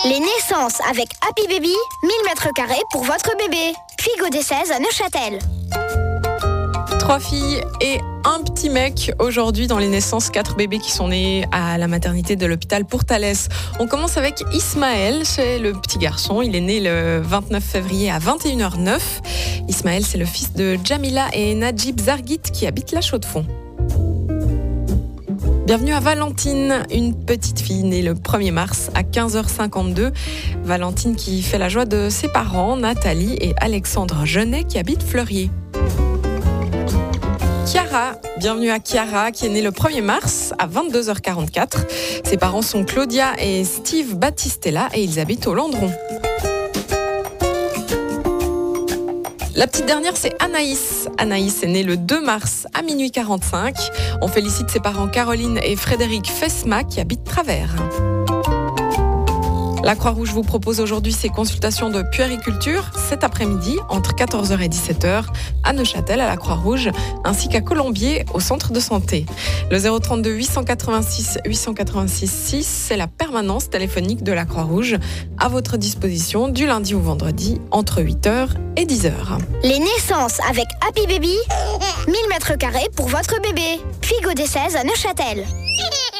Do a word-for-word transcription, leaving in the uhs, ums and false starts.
Les naissances avec Happy Baby, mille mètres carrés pour votre bébé. Puis Gaudé seize à Neuchâtel. Trois filles et un petit mec aujourd'hui dans les naissances, quatre bébés qui sont nés à la maternité de l'hôpital Pourtalès. On commence avec Ismaël, c'est le petit garçon. Il est né le vingt-neuf février à vingt et une heures neuf. Ismaël, c'est le fils de Jamila et Najib Zargit qui habitent la Chaux-de-Fonds. Bienvenue à Valentine, une petite fille née le premier mars à quinze heures cinquante-deux. Valentine qui fait la joie de ses parents, Nathalie et Alexandre Jeunet qui habitent Fleurier. Chiara, bienvenue à Chiara qui est née le premier mars à vingt-deux heures quarante-quatre. Ses parents sont Claudia et Steve Battistella et ils habitent au Landron. La petite dernière, c'est Anaïs. Anaïs est née le deux mars à minuit quarante-cinq. On félicite ses parents Caroline et Frédéric Fesma qui habitent Travers. La Croix-Rouge vous propose aujourd'hui ses consultations de puériculture cet après-midi entre quatorze heures et dix-sept heures à Neuchâtel à la Croix-Rouge ainsi qu'à Colombier au centre de santé. Le zéro trente-deux huit cent quatre-vingt-six huit cent quatre-vingt-six six, c'est la permanence téléphonique de la Croix-Rouge à votre disposition du lundi au vendredi entre huit heures et dix heures. Les naissances avec Happy Baby, mille mètres carrés pour votre bébé. Puis Gaudé seize à Neuchâtel.